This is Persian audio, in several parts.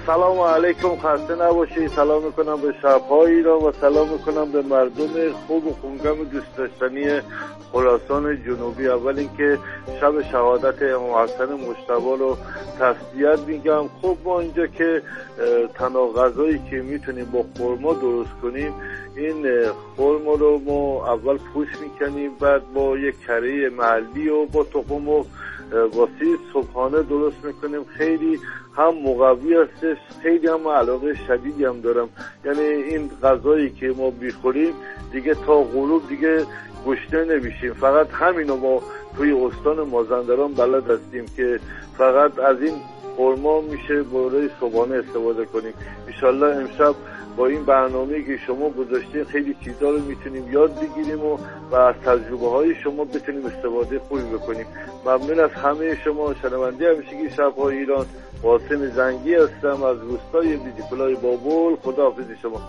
سلام علیکم، خسته نباشید. سلام میکنم به شب‌های ایران و سلام میکنم به مردم خوب و خونگم دوست داشتنی خراسان جنوبی. اول اینکه شب شهادت امام حسن مجتبی رو تسلیت میگم. خب ما اینجا که تنها غذایی که میتونیم با خرما درست کنیم، این خرما رو ما اول پوش میکنیم، بعد با یک کره محلی و با تخم و واسه صبحانه درست میکنیم. خیلی هم مقوی هستش، خیلی هم علاقه شدیدی هم دارم. یعنی این غذایی که ما بیخوریم دیگه تا غروب دیگه گشنه نمیشیم. فقط همینو ما توی استان مازندران بلد هستیم که فقط از این خرما میشه برای صبحانه استفاده کنیم. انشالله امشب با این برنامه‌ای که شما گذاشتین خیلی چیزا رو میتونیم یاد بگیریم و از تجربه های شما بتونیم استفاده خوبی بکنیم. ممنون از همه شما. شنونده همیشگی شب‌های ایران، قاسم زنگی هستم از روستای بیدیکلای بابل. خداحافظ شما.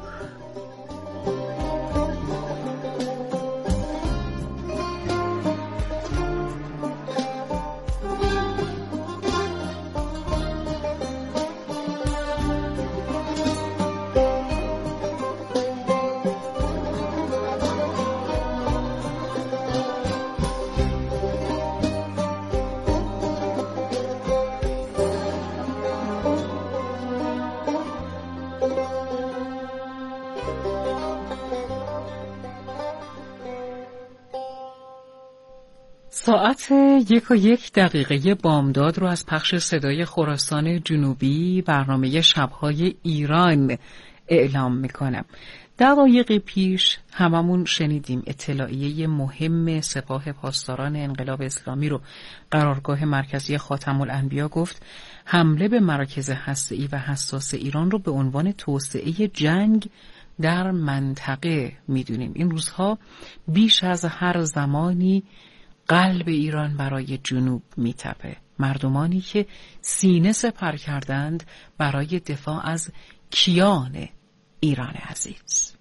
ساعت 1:01 بامداد رو از پخش صدای خراسان جنوبی برنامه شب‌های ایران اعلام میکنم. دقایقی پیش هممون شنیدیم اطلاعیه مهم سپاه پاسداران انقلاب اسلامی رو قرارگاه مرکزی خاتم الانبیا گفت حمله به مراکز هسته‌ای و حساس ایران رو به عنوان توسعه جنگ در منطقه میدونیم. این روزها بیش از هر زمانی قلب ایران برای جنوب میتپه. مردمانی که سینه سپر کردند برای دفاع از کیان ایران عزیز.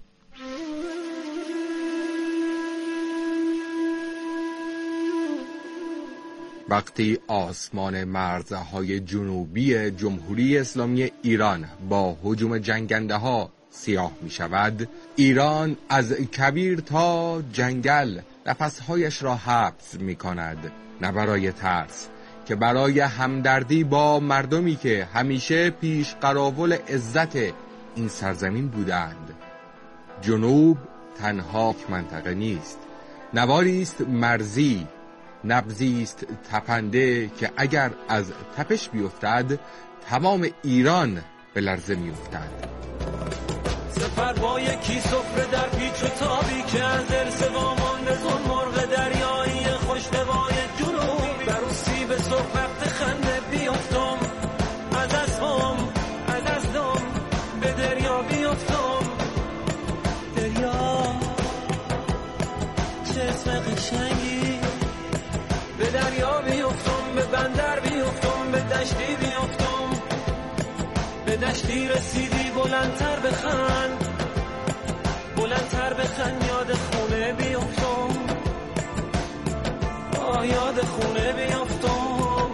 وقتی آسمان مرزهای جنوبی جمهوری اسلامی ایران با هجوم جنگنده‌ها سیاه می شود، ایران از کبیر تا جنگل نفسهایش را حبس می کند، نه برای ترس که برای همدردی با مردمی که همیشه پیش قراول عزت این سرزمین بودند. جنوب تنها منطقه نیست، نواری است مرزی، نبضی است تپنده که اگر از تپش بیفتد تمام ایران به لرزه میافتد. سفرهای کی سفره در پیچ و تابی که از ارث وامانده زن مرغ دریایی خوشنوای جنوب بر اون سیب سرخ وقت خنده بیفتم از اسلام به دریا بیفتم. دریا چه اسم قشنگی، به دریا بیفتم، به بندر بیفتم، به دشتی بیفتم، به دشتی رسیدی بلندتر بخند، بلندتر بخند، یاد خونه بیفتم، یاد خونه بیفتم.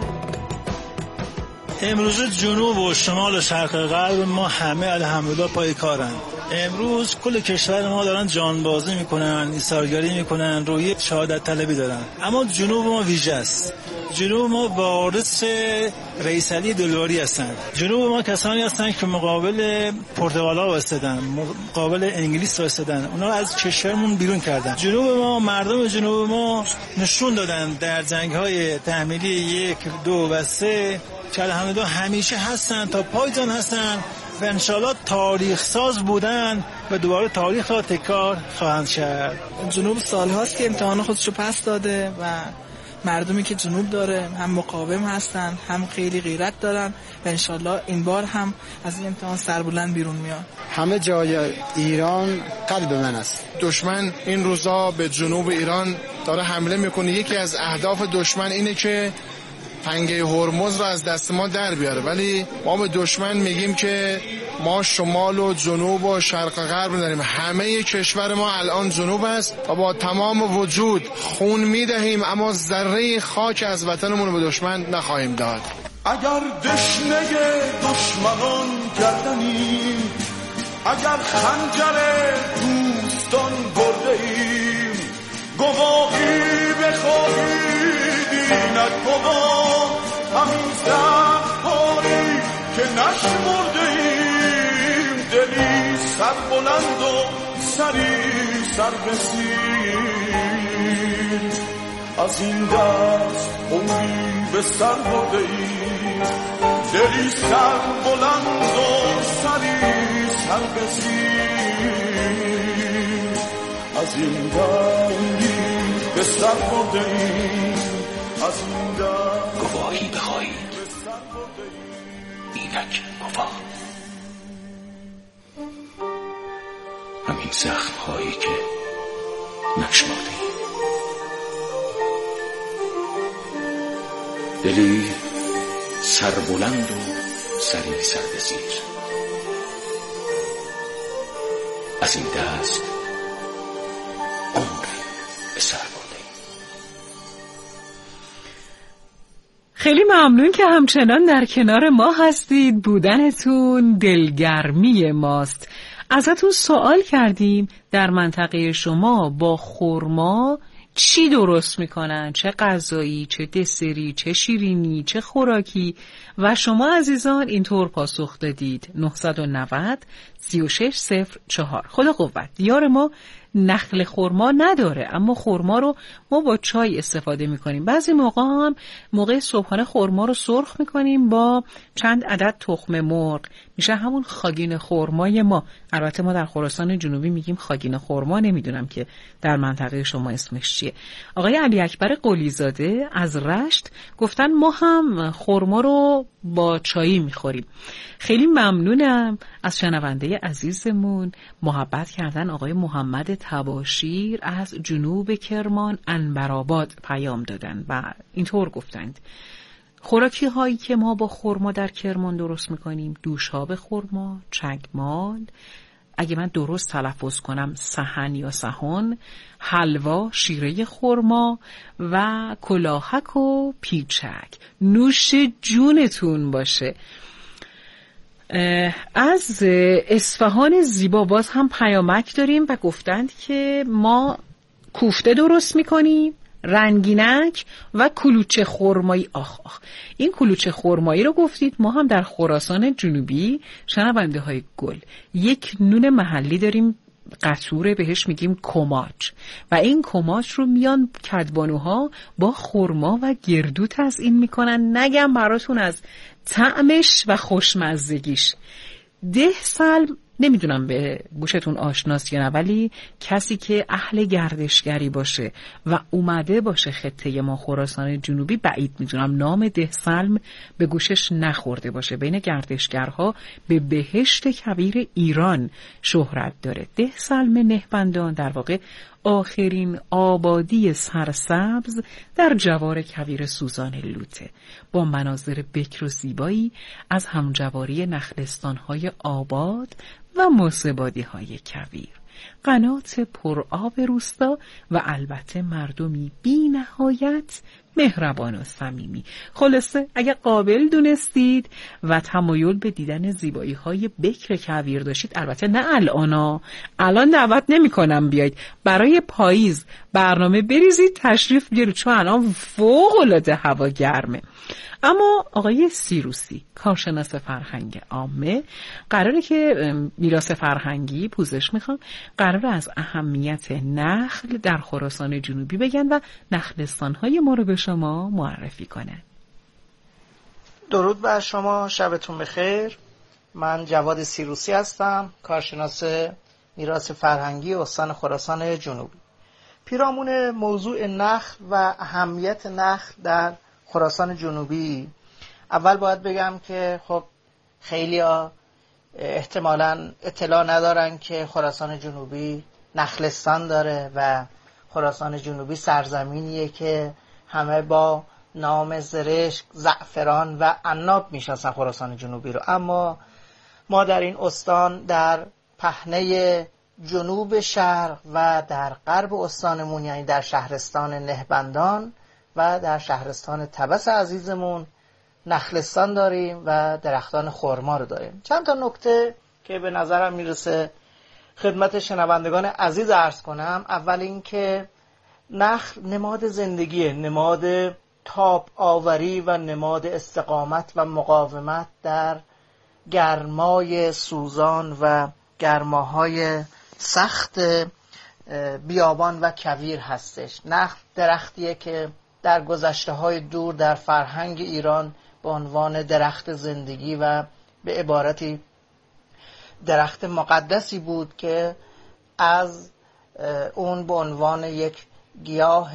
امروز جنوب و شمال و شرق غرب ما همه الحمدلله پای کارن. امروز کل کشور ما دارن جانبازی میکنن، ایثارگری میکنن، روی شهادت طلبی دارن. اما جنوب ما ویژه است. جنوب ما وارث رئیس علی دلواری هستن. جنوب ما کسانی هستن که مقابل پرتغالا وایسادن، مقابل انگلیس وایسادن، اونا از کشورمون بیرون کردن. جنوب ما، مردم جنوب ما نشون دادن در جنگ‌های تحمیلی 1، 2 و 3 که الحمدلله همیشه هستن، تا پایان هستن و انشالله تاریخ ساز بودن و دوباره تاریخ را تکرار خواهند کرد. جنوب سالهاست که امتحان خودشو پس داده و مردمی که جنوب داره هم مقاوم هستن، هم خیلی غیرت دارن و انشالله این بار هم از این امتحان سربلند بیرون میاد. همه جای ایران قلب من است. دشمن این روزا به جنوب ایران داره حمله میکنه. یکی از اهداف دشمن اینه که تنگه هرمز رو از دست ما در بیاره، ولی ما به دشمن میگیم که ما شمال و جنوب و شرق و غرب نداریم، همه کشور ما الان جنوب است و با تمام وجود خون میدهیم، اما ذره خاک از وطنمون رو به دشمن نخواهیم داد. اگر دشنه دشمنان گردنیم، اگر خنجر دوستان برده ایم، گواهی بخواهید اینک گواه همین زخم‌هایی که نشمرده ایم، دلی سر بلند و سری سر بسیر، از این دست عمری به سر برده ایم، دلی سر بلند و سری سر بسیر، از این دست به سر برده ایم، از این دست گواهی بخواهید اینک گواه همین زخم هایی که نشمرده ایم، دلی سربلند و سری سر به زیر، از این دست عمری به سر برده. خیلی ممنون که همچنان در کنار ما هستید. بودنتون دلگرمی ماست. ازتون سوال کردیم در منطقه شما با خرما چی درست میکنن؟ چه غذایی، چه دسری، چه شیرینی، چه خوراکی؟ و شما عزیزان اینطور پاسخ دادید. 990 3604. خدا قوت. دیار ما نخل خرما نداره، اما خرما رو ما با چای استفاده میکنیم. بعضی موقع هم موقع صبحانه خرما رو سرخ میکنیم با چند عدد تخم مرغ، میشه همون خاگین خرمای ما. البته ما در خراسان جنوبی میگیم خاگین خرما، نمیدونم که در منطقه شما اسمش چیه. آقای علی اکبر قلیزاده از رشت گفتن ما هم خرما رو با چایی میخوریم. خیلی ممنونم از شنونده عزیزمون. محبت کردن آقای محمد تباشیر از جنوب کرمان انبرآباد پیام دادن و اینطور گفتند: خوراکی هایی که ما با خرما در کرمان درست میکنیم: دوشاب خرما، چگمال، اگه من درست تلفظ کنم سحن یا سحن، حلوا، شیره خرما و کلاهک و پیچک. نوش جونتون باشه. از اصفهان زیبا باز هم پیامک داریم و گفتند که ما کوفته درست میکنیم، رنگینک و کلوچه خرمایی. آخ این کلوچه خرمایی رو گفتید. ما هم در خراسان جنوبی شنونده های گل یک نون محلی داریم، قطوره، بهش میگیم کماچ و این کماچ رو میان کدبانوها با خرما و گردو تزیین میکنن. نگم براتون از طعمش و خوشمزگیش. ده سلم نمیدونم به گوشتون آشناست یا نه، ولی کسی که اهل گردشگری باشه و اومده باشه خطه ما خراسان جنوبی، بعید میدونم نام ده سلم به گوشش نخورده باشه. بین گردشگرها به بهشت کویر ایران شهرت داره. ده سلم نهبندان در واقع آخرین آبادی سرسبز در جوار کویر سوزان لوته، با مناظر بکر و زیبایی از همجواری نخلستان‌های آباد و موسبادی‌های کویر، قنات پرآب روستا و البته مردمی بی نهایت مهربان و صمیمی. خلاصه اگه قابل دونستید و تمایل به دیدن زیبایی‌های بکر کویر داشتید، البته نه الان دعوت نمی‌کنم بیاید، برای پاییز برنامه بریزید تشریف بیارید، چون الان فوق‌العاده هوا گرمه. اما آقای سیروسی، کارشناس فرهنگ عامه، قراره که میراث فرهنگی پوزش میخوام، قراره از اهمیت نخل در خراسان جنوبی بگن و نخلستان‌های ما رو به شما معرفی کنن. درود بر شما، شبتون بخیر. من جواد سیروسی هستم، کارشناس میراث فرهنگی استان خراسان جنوبی. پیرامون موضوع نخل و اهمیت نخل در خراسان جنوبی، اول باید بگم که خب خیلی‌ها احتمالاً اطلاع ندارن که خراسان جنوبی نخلستان داره و خراسان جنوبی سرزمینیه که همه با نام زرشک، زعفران و عناب میشناسن خراسان جنوبی رو. اما ما در این استان در پهنه جنوب شهر و در غرب استانمون، یعنی در شهرستان نهبندان و در شهرستان طبس عزیزمون، نخلستان داریم و درختان خرما رو داریم. چند تا نکته که به نظرم میرسه خدمت شنوندگان عزیز عرض کنم. اول این که نخل نماد زندگیه، نماد تاب آوری و نماد استقامت و مقاومت در گرمای سوزان و گرماهای سخت بیابان و کویر هستش. نخل درختیه که در گذشته‌های دور در فرهنگ ایران به عنوان درخت زندگی و به عبارتی درخت مقدسی بود که از اون به عنوان یک گیاه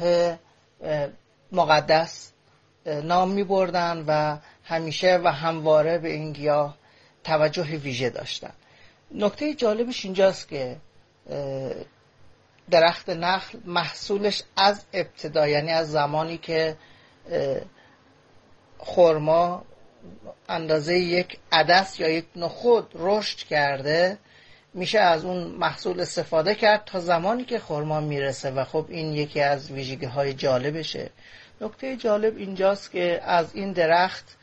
مقدس نام می بردن و همیشه و همواره به این گیاه توجه ویژه داشتن. نکته جالبش اینجاست که درخت نخل محصولش از ابتدا، یعنی از زمانی که خرما اندازه یک عدس یا یک نخود رشد کرده، میشه از اون محصول استفاده کرد تا زمانی که خرما میرسه و خب این یکی از ویژگی‌های جالبشه. نکته جالب اینجاست که از این درخت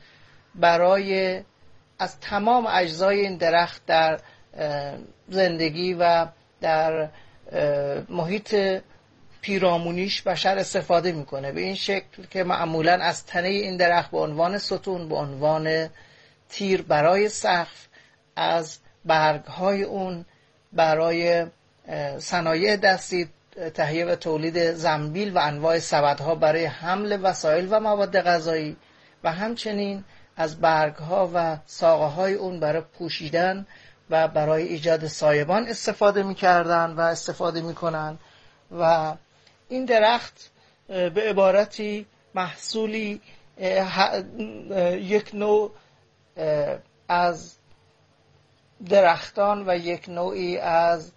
از تمام اجزای این درخت در زندگی و در محیط پیرامونیش بشر استفاده میکنه، به این شکل که معمولا از تنه این درخت به عنوان ستون، به عنوان تیر برای سقف، از برگهای اون برای صنایع دستی، تهیه و تولید زنبیل و انواع سبدها برای حمل وسایل و مواد غذایی، و همچنین از برگها و ساقه‌های اون برای پوشیدن و برای ایجاد سایبان استفاده می‌کردن و استفاده می‌کنن. و این درخت به عبارتی محصولی یک نوع از درختان و یک نوعی از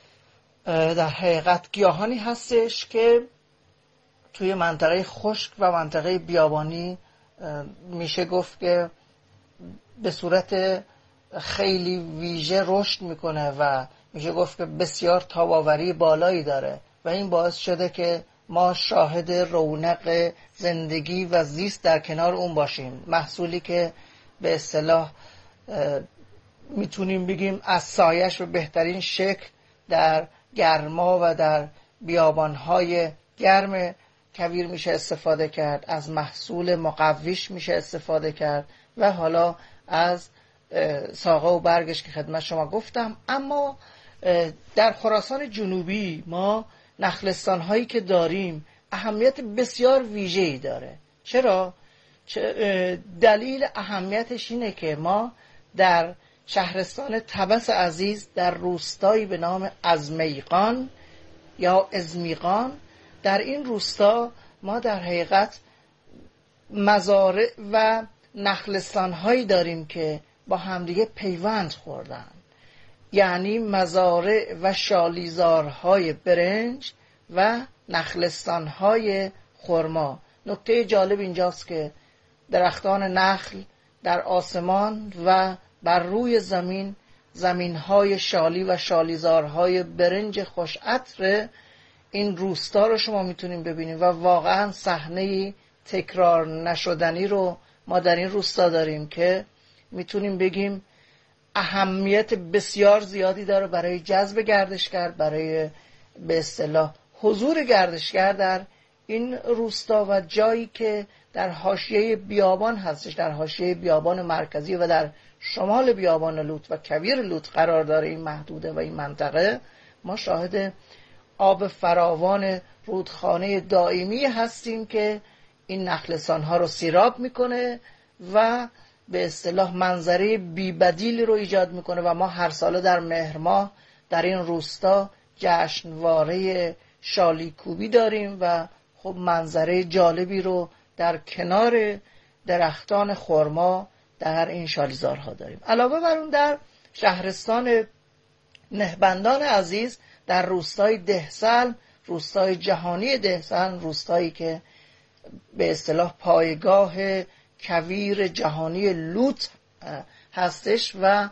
در حقیقت گیاهانی هستش که توی منطقه خشک و منطقه بیابانی میشه گفت که به صورت خیلی ویژه رشد میکنه و میشه گفت که بسیار تاب‌آوری بالایی داره و این باعث شده که ما شاهد رونق زندگی و زیست در کنار اون باشیم. محصولی که به اصطلاح میتونیم بگیم از سایش به بهترین شکل در گرما و در بیابانهای گرم کویر میشه استفاده کرد، از محصول مقویش میشه استفاده کرد و حالا از ساقه و برگش که خدمت شما گفتم. اما در خراسان جنوبی ما نخلستان هایی که داریم اهمیت بسیار ویژه‌ای داره. چرا؟ دلیل اهمیتش اینه که ما در شهرستان طبس عزیز در روستایی به نام ازمیقان یا ازمیقان، در این روستا ما در حقیقت مزارع و نخلستان هایی داریم که با همدیگه پیوند خوردن، یعنی مزارع و شالیزارهای برنج و نخلستانهای خرما. نکته جالب اینجاست که درختان نخل در آسمان و بر روی زمینهای شالی و شالیزارهای برنج خوش عطر این روستا رو شما میتونیم ببینیم و واقعا صحنه تکرار نشدنی رو ما در این روستا داریم که میتونیم بگیم اهمیت بسیار زیادی داره برای جذب گردشگر، برای به اصطلاح حضور گردشگر در این روستا و جایی که در حاشیه بیابان هستش، در حاشیه بیابان مرکزی و در شمال بیابان لوط و کویر لوط قرار داره این محدوده و این منطقه. ما شاهد آب فراوان رودخانه دائمی هستیم که این نخلستان ها رو سیراب میکنه و به اصطلاح منظره بی‌بدیلی رو ایجاد میکنه و ما هر ساله در مهر ماه در این روستا جشنواره شالیکوبی داریم و خب منظره جالبی رو در کنار درختان خرما در این شالیزارها داریم. علاوه بر اون در شهرستان نهبندان عزیز در روستای دهسل، روستای جهانی دهسل، روستایی که به اصطلاح پایگاه کویر جهانی لوط هستش و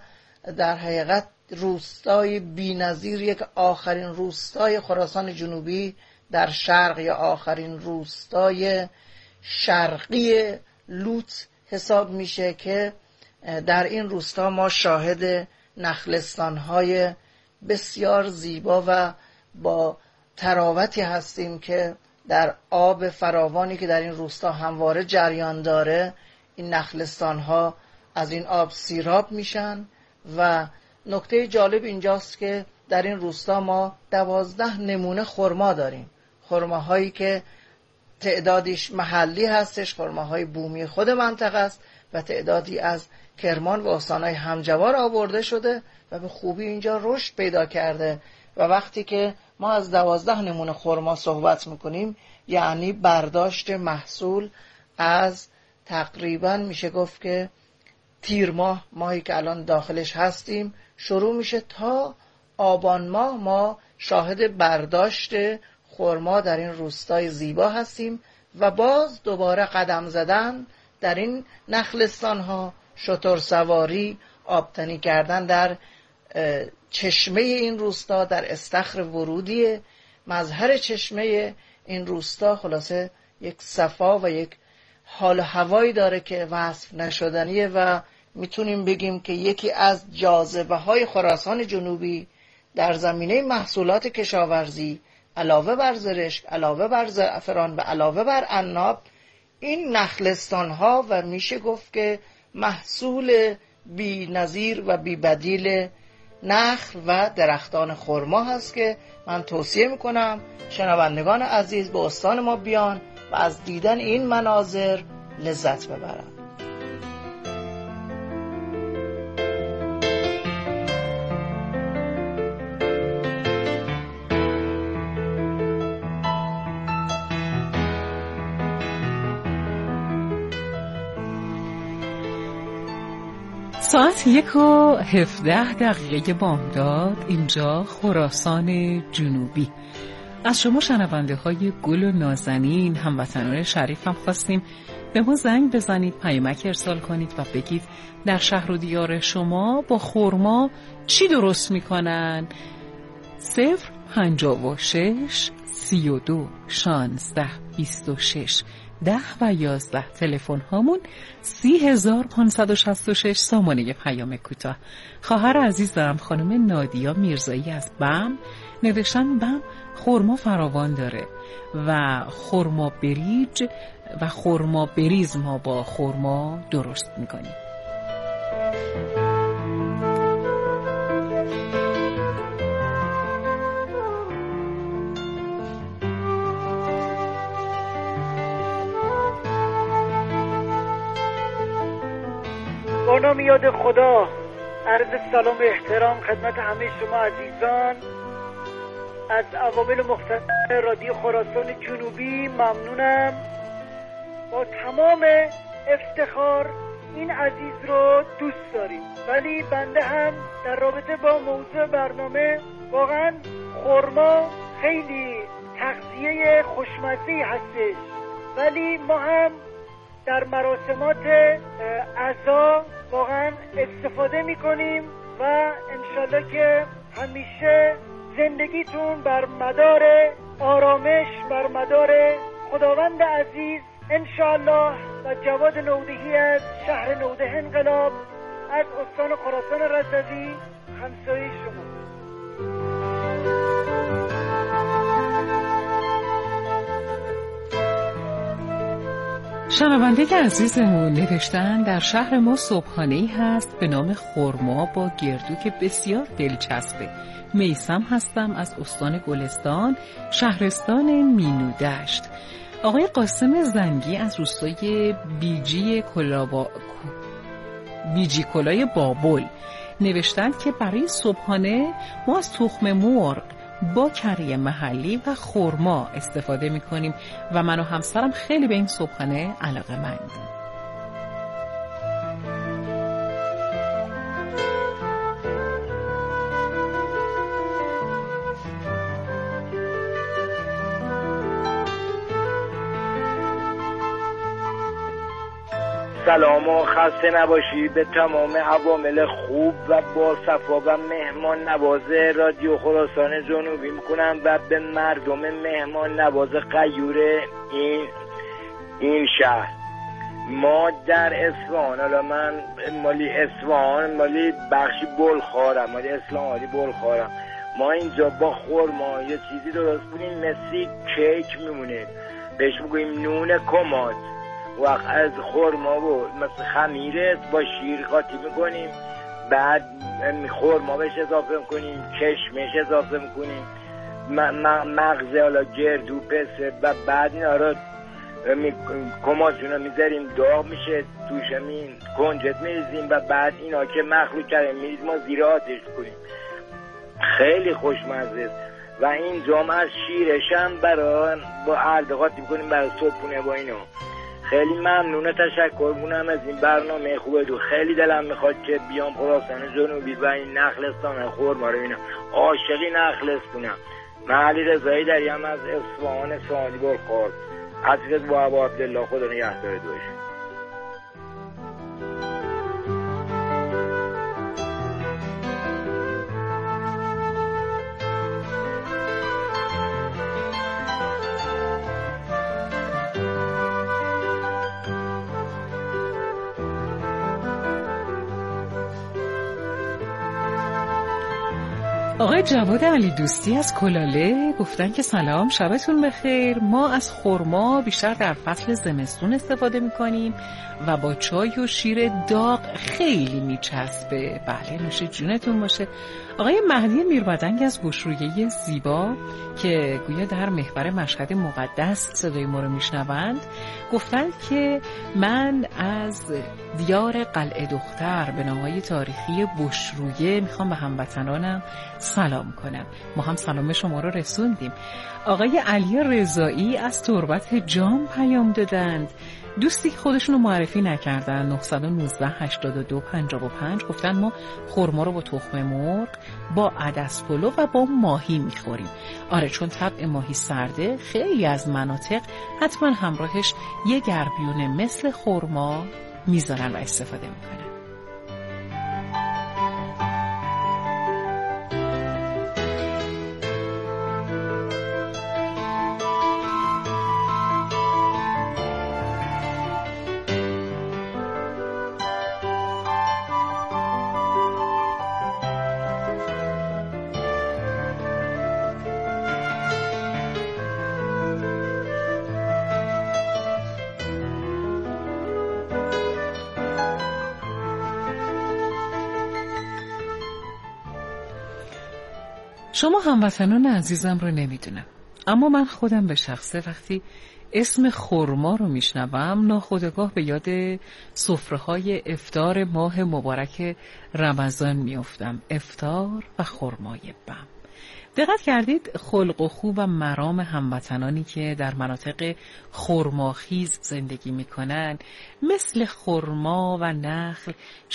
در حقیقت روستای بی‌نظیر، یک آخرین روستای خراسان جنوبی در شرق یا آخرین روستای شرقی لوط حساب میشه که در این روستا ما شاهد نخلستان‌های بسیار زیبا و با تراوتی هستیم که در آب فراوانی که در این روستا همواره جریان داره این نخلستان‌ها از این آب سیراب میشن. و نکته جالب اینجاست که در این روستا ما 12 نمونه خرما داریم، خرماهایی که تعدادیش محلی هستش، خرماهای بومی خود منطقه است و تعدادی از کرمان و استانهای همجوار آورده شده و به خوبی اینجا رشد پیدا کرده. و وقتی که ما از 12 نمونه خرما صحبت میکنیم یعنی برداشت محصول از تقریبا میشه گفت که تیر ماه، ماهی که الان داخلش هستیم، شروع میشه تا آبان ماه ما شاهد برداشت خرما در این روستای زیبا هستیم و باز دوباره قدم زدن در این نخلستان ها، شتر سواری، آبتنی کردن در چشمه این روستا، در استخر ورودی مظهر چشمه این روستا. خلاصه یک صفا و یک حال و هوایی داره که وصف نشدنیه و میتونیم بگیم که یکی از جاذبه های خراسان جنوبی در زمینه محصولات کشاورزی علاوه بر زرشک، علاوه بر زعفران و علاوه بر عناب، این نخلستان ها و میشه گفت که محصول بی نظیر و بی بدیل نخل و درختان خرما هست که من توصیه میکنم شنوندگان عزیز به استان ما بیان و از دیدن این مناظر لذت ببرن. ساعت 1:17 بامداد اینجا خراسان جنوبی. از شما شنونده های گل و نازنین هموطنان شریف هم خواستیم به ما زنگ بزنید، پیامک ارسال کنید و بگید در شهر و دیار شما با خرما چی درست میکنن. 056 32 16 26 10 و 11 تلفن هامون 30566 سامانه پیام کوتاه. خواهر عزیزم خانم نادیا میرزایی از بم نوشتن بم خرما فراوان داره و خرما بریج و خرما بریز ما با خرما درست میکنیم. با نام یاد خدا، عرض سلام و احترام خدمت همه شما عزیزان. از عوامل مختلف رادیو خراسان جنوبی ممنونم. با تمام افتخار این عزیز رو دوست داریم، ولی بنده هم در رابطه با موضوع برنامه واقعا خرما خیلی تغذیه خوشمزه‌ای هستش، ولی ما هم در مراسمات عزا واقعا استفاده میکنیم و انشالله که همیشه زندگیتون بر مدار آرامش، بر مدار خداوند عزیز انشالله. و جواد نودهی از شهر نوده انقلاب از استان خراسان رضوی، همسایه شما. شنونده که عزیزمون نوشتن در شهر ما صبحانه‌ای هست به نام خرما با گردو که بسیار دلچسبه. میثم هستم از استان گلستان، شهرستان مینودشت. آقای قاسم زنگی از روستای بیجی کلای بابل نوشتن که برای صبحانه ما از تخم مرغ با کره محلی و خرما استفاده می‌کنیم و من و همسرم خیلی به این صبحانه علاقه‌مندیم. سلام و خسته نباشی به تمام عوامل خوب و با صفا و مهمان نواز رادیو خراسان جنوبی میکنم و به مردم مهمان نواز غیور این شهر. ما در اصفهان، حالا من مالی اصفهان، مالی بخشی بلخارم، مالی اسلامی بلخارم، ما اینجا با خرما یه چیزی درست کنیم مثل کیک میمونه، بهش میگوییم نون کمات. وقت از خرما و مثل خمیره با شیر قاطی میکنیم، بعد خرما بهش اضافه میکنیم، کشمش اضافه میکنیم، مغز حالا گردو پسه و بعد اینا رو کماتشون رو میذاریم، داغ میشه، توش کنجد میریزیم و بعد اینا که مخلوط کردیم میریزیم ما زیر آتش کنیم. خیلی خوشمزه است و اینجا ما از شیرش هم برای با ارده قاطی میکنیم برای صبحونه با اینا. خیلی ممنون، تشکر میکنم از این برنامه خوبه. دو خیلی دلم میخواد که بیام خراسان جنوبی و این نخلستان خرما رو ببینم، عاشقی نخلستونم. من علی رضایی دریم از اصفهان سالی بلخار. حضرت با ابا عبدالله، خدا نگهدار دوش. آقای جواد علی دوستی از کلاله گفتن که سلام، شبتون بخیر. ما از خرما بیشتر در فصل زمستون استفاده میکنیم و با چای و شیر داغ خیلی میچسبه. بله، نوش جونتون باشه. آقای مهدی میربدنگ از بشرویه زیبا که گویا در محور مشهد مقدس صدای ما رو میشنوند گفتند که من از دیار قلعه دختر به نام‌های تاریخی بشرویه میخوام به هموطنانم سلام کنم. ما هم سلام شما رو رسوندیم. آقای علی رضایی از تربت جام پیام دادند. دوستی خودشونو معرفی نکردن، 919 82 55 گفتن ما خرما رو با تخم مرغ، با عدس پلو و با ماهی میخوریم. آره، چون طبع ماهی سرده خیلی از مناطق حتما همراهش یه گربیونه مثل خرما میذارن و استفاده میکنن. شما هموطنان عزیزم رو نمیدونم، اما من خودم به شخصه وقتی اسم خرما رو میشنوم ناخودآگاه به یاد سفره‌های افطار ماه مبارک رمضان میافتم. افطار و خرمای بم. دقت کردید خلق و خو و مرام هموطنانی که در مناطق خرماخیز زندگی میکنن مثل خرما و نخل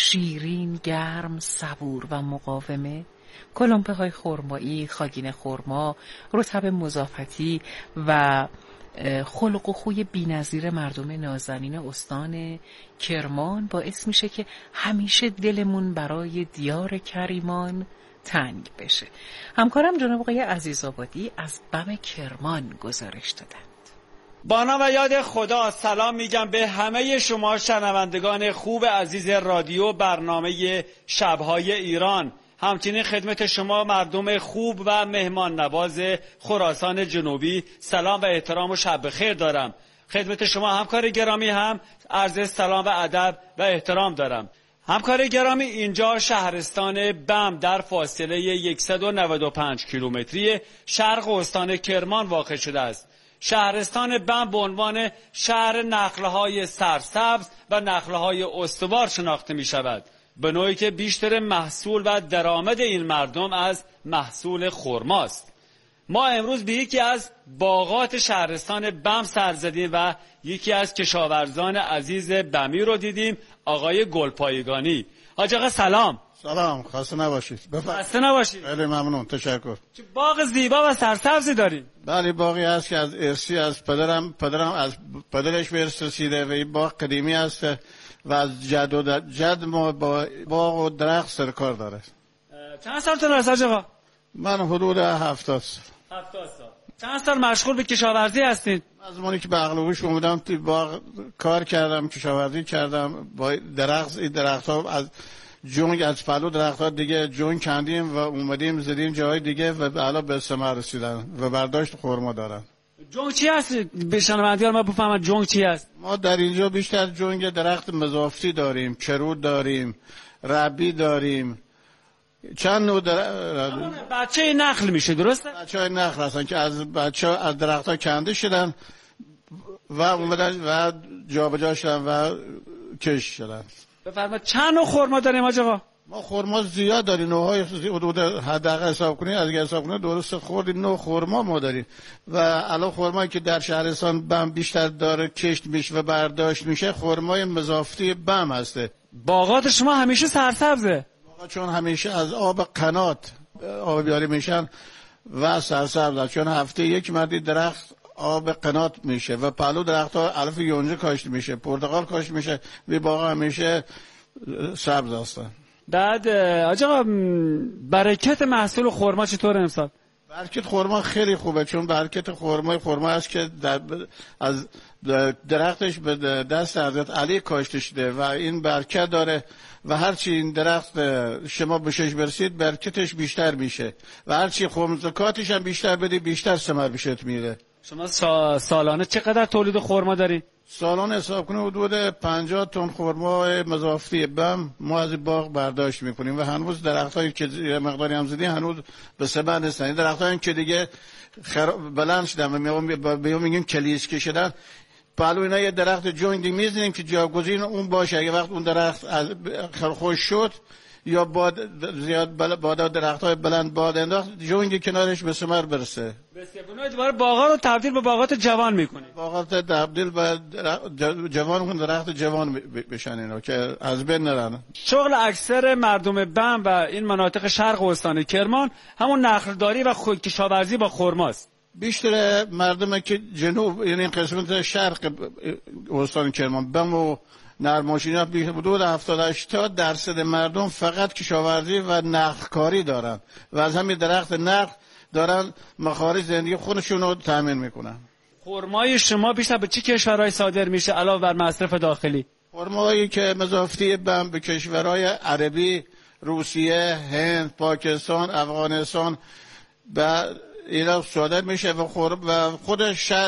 شیرین، گرم، صبور و مقاومه؟ کلمپه های خرمایی، خاگین خرما، رطب مضافتی و خلق و خوی بی‌نظیر مردم نازنین استان کرمان باعث میشه که همیشه دلمون برای دیار کریمان تنگ بشه. همکارم جناب آقای عزیزآبادی از بم کرمان گزارش دادند. با نام و یاد خدا سلام میگم به همه شما شنوندگان خوب عزیز رادیو برنامه شب‌های ایران. همچنین خدمت شما مردم خوب و مهمان نواز خراسان جنوبی سلام و احترام و شب بخیر دارم. خدمت شما همکار گرامی هم عرض سلام و ادب و احترام دارم. همکار گرامی، اینجا شهرستان بم در فاصله 195 کیلومتری شرق استان کرمان واقع شده است. شهرستان بم به عنوان شهر نخل‌های سرسبز و نخل‌های استوار شناخته می شود، به نوعی که بیشتر محصول و درآمد این مردم از محصول خرماست. ما امروز به یکی از باغات شهرستان بم سر زدیم و یکی از کشاورزان عزیز بمی رو دیدیم، آقای گلپایگانی. حاج آقا سلام. سلام، خسته نباشید. خسته نباشید. خیلی ممنون، تشکر. چه باغ زیبا و سرسبزی دارید. بله، باغی است که از ارثی از پدرم از پدرش به ارث رسیده و این باغ قدیمی است و از جد ما با باغ و درخت سرکار داره. چند سالتون هست حاج آقا؟ من حدود 70 سال. 70 سال. چند سال مشغول به کشاورزی هستید؟ از زمانی که به عقل و هوش اومدم توی باغ کار کردم، کشاورزی کردم. با درخت‌ها از جنگ از پلو درخت‌ها دیگه جنگ کندیم و اومدیم زدیم جای دیگه و الان به ثمر رسیدن و برداشت خرما دارن. جنگ چی هست؟ به شنوندگان ما بفهمن جنگ چی هست. ما در اینجا بیشتر جنگ درخت مضافتی داریم، کرود داریم، ربی داریم. چند نوع بچه نخل میشه، درسته؟ بچه‌های نخل هستن که از درخت‌ها کنده شدن و اومدن و جابجا شدن و کش شدن. بفرمایید چند نوع خرما داریم حاج آقا؟ ما خرما زیاد داریم، نوع‌های حدود حداقل حساب کنید اگه حساب کنید درست خورد نوع خرما ما داریم و الان خرمایی که در شهرستان بم بیشتر داره کشت میشه و برداشت میشه خرمای مضافتی بم هسته. باغات شما همیشه سرسبزه؟ چون همیشه از آب قنات آب بیاری میشن و سرسبز، چون هفته یک مردی درخت آب قنات میشه و پلو درخت ها علف یونجه کاشت میشه، پرتقال کاشت میشه و باغ همیشه سبز هستن. بعد حاج آقا برکت محصول خرما چطوره امسال؟ برکت خرما خیلی خوبه، چون برکت خرما است که از درختش به دست حضرت علی کاشته شده و این برکت داره و هرچی این درخت شما بهش برسید برکتش بیشتر میشه و هرچی خرمزکاتش هم بیشتر بدی بیشتر ثمر بهت میده. شما سالانه چقدر تولید خرما دارید؟ سالانه حساب کنید حدود 50 تن خرما مضافتی بم ما از باغ برداشت میکنیم و هنوز درختایی که مقداری هم زدی هنوز به ثمر هستن. درختایی که دیگه بلند شدن و میگیم کلیسکه شدن، پلو اینا یه درخت جویندی میزنیم که جاگزین اون باشه. اگه وقت اون درخت خوش شد یا باد زیاد باد درختای بلند باد انداخت جویندی کنارش به ثمر برسه. بسیار بنوید دوباره باغا رو تبدیل به باغات جوان میکنید. باغات تبدیل به جوان کن، درخت جوان بشن اینا که از بین نرن. شغل اکثر مردم بم و این مناطق شرق استان کرمان همون نخلداری و کشاورزی با خرماست. بیشتر مردم که جنوب یعنی قسمت شرق استان کرمان بم و نرماشینا حدود 70-80% مردم فقط کشاورزی و نخلکاری دارن و از همین درخت نخل دارن مخارج زندگی خودشون رو تامین میکنن. خرمای شما بیشتر به چه کشورهای صادر میشه علاوه بر مصرف داخلی؟ خرمایی که مضافتی بم به کشورهای عربی، روسیه، هند، پاکستان، افغانستان و اینا صادر میشه و خود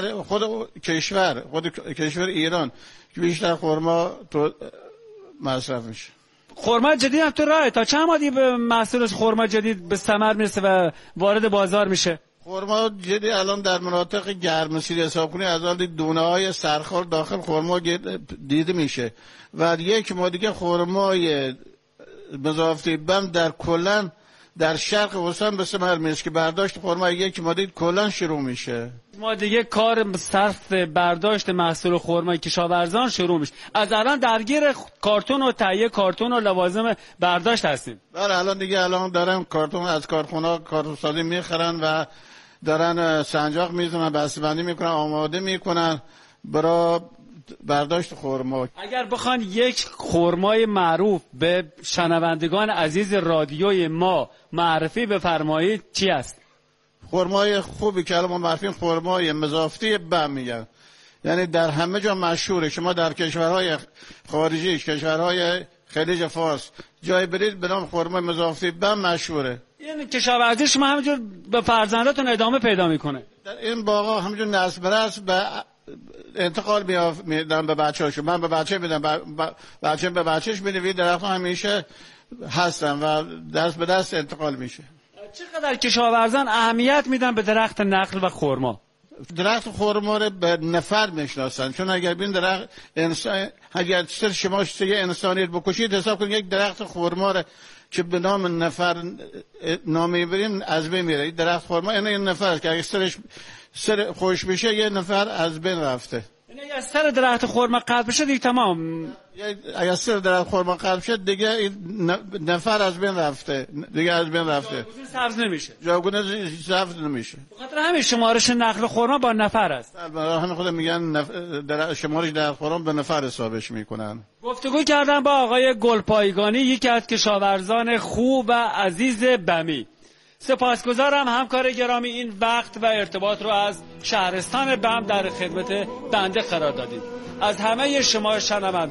کشور ایران که بیشتر خرما تو مصرف میشه. خرما جدید هم تو راهه، تا چند ماه به محصول خرما جدید به ثمر میرسه و وارد بازار میشه؟ خرما جدید الان در مناطق گرمسیر حساب کنی از آن دونه های سرخال داخل خرما دیده میشه و یک ماه دیگه خرمای مضافتی بم در کلن در شرق استان به ثمر میرسه که برداشت خرما یک ماه کلن شروع میشه. ما دیگه کار صرف برداشت محصول خرمای کشاورزان شروع میشه. از الان درگیر کارتون و تهیه کارتون و لوازم برداشت هستیم. بله الان دارن کارتون از کارخونه کارتون سازی میخرن و دارن سنجاق میزنن، بسته‌بندی میکنن، آماده میکنن برای برداشت خرما. اگر بخوان یک خرمای معروف به شنوندگان عزیز رادیوی ما معرفی بفرمایید چی است؟ خرمای خوبی که الان ما معرفیم خرمای مضافتی بم میگن، یعنی در همه جا مشهوره. شما در کشورهای خارجی، کشورهای خلیج فارس جای برید به نام خرمای مضافتی بم مشهوره. این کشاورزی شما همینجور به فرزنداتون ادامه پیدا میکنه؟ در این باغا همینجور نسل به نسل به انتقال میدن به بچه‌هاشون. من به بچه میدم، بچه به بچهش میده، درخت همیشه هستن و دست به دست انتقال میشه. چقدر کشاورزان اهمیت میدن به درخت نخل و خرما؟ درخت خرما رو به نفر میشناسن، چون اگر بین درخت انسان اگر شما یه انسانی رو بکشید حساب کنید یک درخت خرما رو که به نام نفر نامی بریم از بین میره. این درخت خرما این نفر که اگه سر خوش بشه یه نفر از بین رفته. یعنی از سر درخت خرما قطع بشه دیگه تمام. اگر سر درخت خرما قطع شد دیگه نفر از بین رفته، دیگه از بین رفته، جایگزین سبز نمیشه، جایگزین سبز نمیشه. بخاطر همین شمارش نخل خرما با نفر است. همین خود میگن شمارش درخت خرما به نفر حسابش میکنن. گفتگو کردم با آقای گلپایگانی، یکی از کشاورزان خوب و عزیز بمی. سپاسگزارم همکار گرامی این وقت و ارتباط رو از شهرستان بم در خدمت بنده قرار دادید. از همه شما شنوندگان